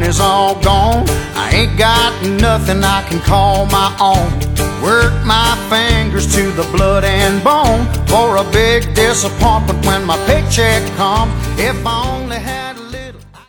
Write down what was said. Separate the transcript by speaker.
Speaker 1: is all gone. I ain't got nothing I can call my own. Work my fingers to the blood and bone for a big disappointment when my paycheck comes. If I only had